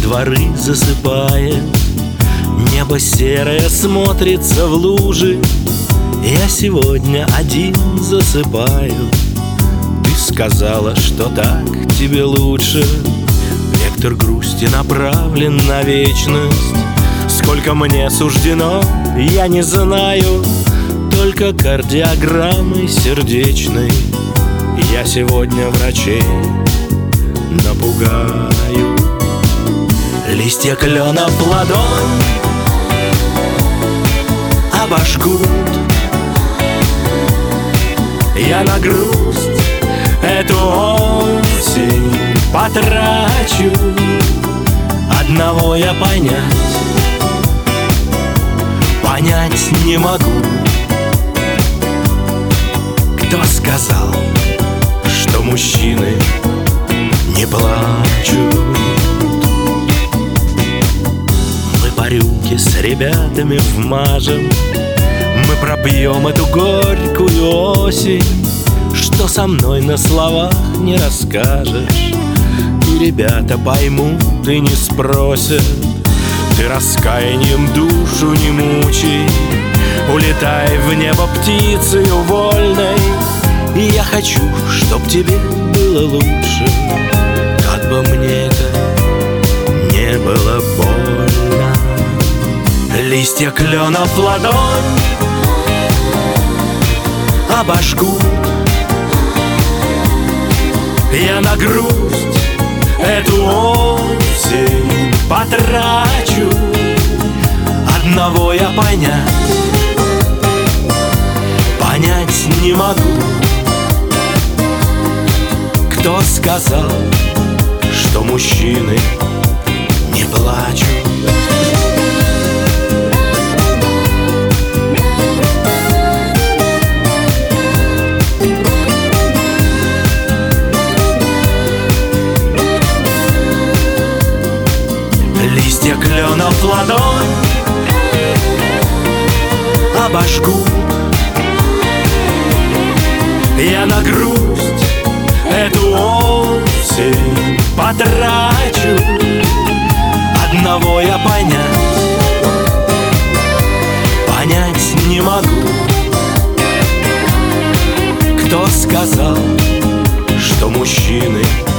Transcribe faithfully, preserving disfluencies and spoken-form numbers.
дворы засыпает, небо серое смотрится в лужи. Я сегодня один засыпаю. Ты сказала, что так тебе лучше. Вектор грусти направлен на вечность. Сколько мне суждено, я не знаю, только кардиограммой сердечной я сегодня врачей напугаю. Листья клена в ладонь обожгут. Я на грусть эту осень потрачу. Одного я понять, понять не могу. Кто сказал, что мужчины не плачут? Мы по рюмке с ребятами вмажем, мы пропьем эту горькую осень. Что со мной на словах не расскажешь, и ребята поймут и не спросят. Ты раскаянием душу не мучай, улетай в небо птицею вольной. И я хочу, чтоб тебе было лучше, как бы мне это не было больно. Листья клена в ладонь обожгут. Я на грусть эту осень потрачу. Одного я понять, понять не могу. Кто сказал, что мужчины не плачут? Листья клена в ладонь обожгут. Я на грусть эту осень потрачу. Одного я понять, понять не могу. Кто сказал, что мужчины